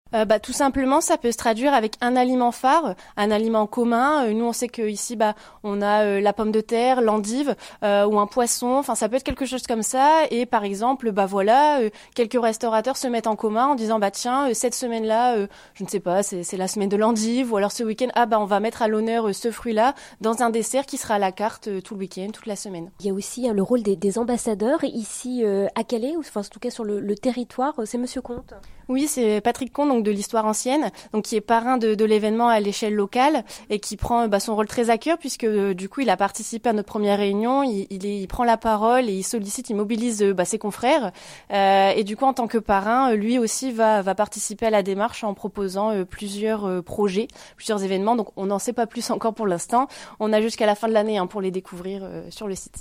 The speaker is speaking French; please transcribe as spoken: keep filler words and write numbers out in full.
Euh, bah, tout simplement, ça peut se traduire avec un aliment phare, un aliment commun. Euh, nous, on sait que ici, bah, on a euh, la pomme de terre, l'endive euh, ou un poisson. Enfin, ça peut être quelque chose comme ça. Et par exemple, bah voilà, euh, quelques restaurateurs se mettent en commun en disant, bah tiens, euh, cette semaine-là, euh, je ne sais pas, c'est, c'est la semaine de l'endive, ou alors ce week-end, ah bah on va mettre à l'honneur euh, ce fruit-là dans un dessert qui sera à la carte euh, tout le week-end, toute la semaine. Il y a aussi hein, le rôle des, des ambassadeurs ici euh, à Calais, ou enfin, en tout cas sur le, le territoire. C'est Monsieur Comte. Oui, c'est Patrick Comte, donc de l'Histoire ancienne, donc qui est parrain de, de l'événement à l'échelle locale et qui prend bah, son rôle très à cœur puisque euh, du coup il a participé à notre première réunion, il, il, est, il prend la parole et il sollicite, il mobilise euh, bah, ses confrères euh, et du coup en tant que parrain, lui aussi va, va participer à la démarche en proposant euh, plusieurs euh, projets, plusieurs événements. Donc on n'en sait pas plus encore pour l'instant, on a jusqu'à la fin de l'année hein, pour les découvrir euh, sur le site.